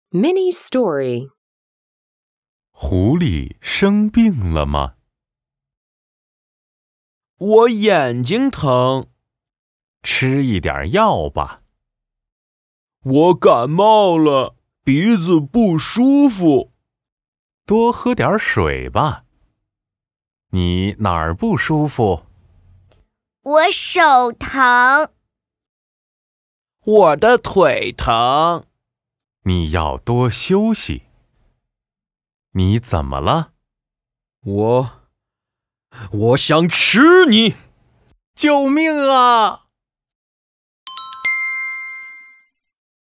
Mini story. 狐狸生病了吗？ 我眼睛疼。 吃一点药吧。 我感冒了，鼻子不舒服。 多喝点水吧。你哪儿不舒服？ 我手疼。 我的腿疼。 你要多休息。你怎么了？ 我想吃你！ 救命啊！